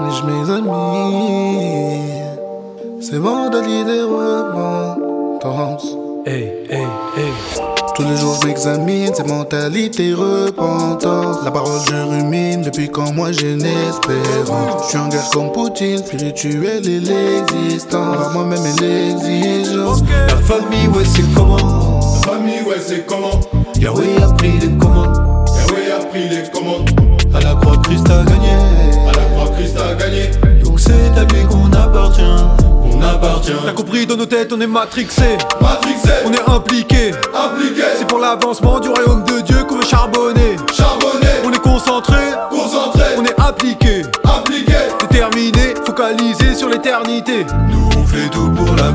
Nige mes amis, c'est mentalité repentance. Hey, hey, hey. Tous les jours je m'examine, c'est mentalité repentance. La parole je rumine depuis quand moi j'ai une espérance. Je suis en guerre comme Poutine, spirituel et l'existence. Alors moi-même et l'exigence. La famille, ouais, c'est comment? La famille, ouais, c'est comment? Yahweh a pris les commandes. Yahweh a pris les commandes. À la croix, Christ a gagné. À la croix, Christ a gagné. Donc c'est à lui qu'on appartient. On appartient. T'as compris, dans nos têtes, on est matrixé. Matrixé. On est impliqué. Impliqué. C'est pour l'avancement du royaume de Dieu qu'on veut charbonner. Charbonné. On est concentré. Concentré. On est appliqué. Appliqué. Déterminé, focalisé sur l'éternité. Nous on fait tout pour la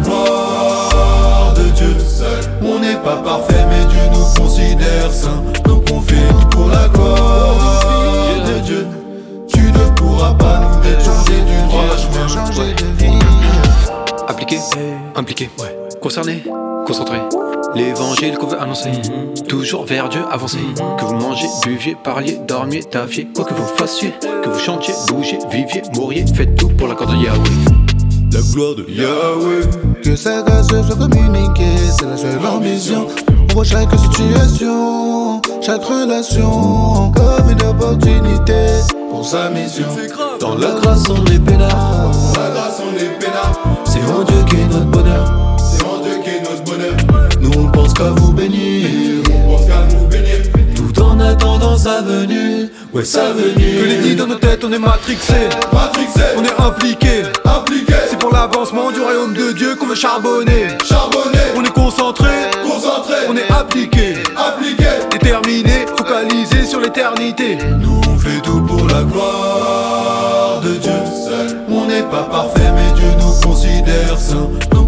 gloire de Dieu seul. On n'est pas parfait mais Dieu nous considère saints. Donc on fait tout pour la gloire de Dieu. Tu ne pourras pas nous détourner du droit chemin. Changer de vie. Appliqué, impliqué, concerné, concentré. L'évangile qu'on veut annoncer, toujours vers Dieu avancer. Que vous mangez, buviez, parliez, dormiez, taffiez, quoi que vous fassiez, que vous chantiez, bougiez, viviez, mouriez, faites tout pour la cause de Yahweh. La gloire de Yahweh. Que sa grâce soit communiquée, c'est la seule ambition. On voit chaque situation, chaque relation comme une opportunité pour sa mission. Dans la grâce, on est peinard. Dans la grâce on est peinard. C'est en Dieu qui est notre bonheur. C'est en Dieu qui est notre bonheur. Nous on pense qu'à vous bénir. On pense qu'à nous bénir. Tout en attendant sa venue. Ouais, sa venue. Que les dit dans nos têtes, on est matrixé. Matrixé. On est impliqué. Impliqué. C'est pour l'avancement du royaume de Dieu qu'on veut charbonner. Charbonné. On est concentré. Concentré. On est appliqué. Appliqué. Déterminé, focalisé sur l'éternité. Nous on fait tout pour la gloire de Dieu seul. On n'est pas parfait mais Dieu nous considère saints.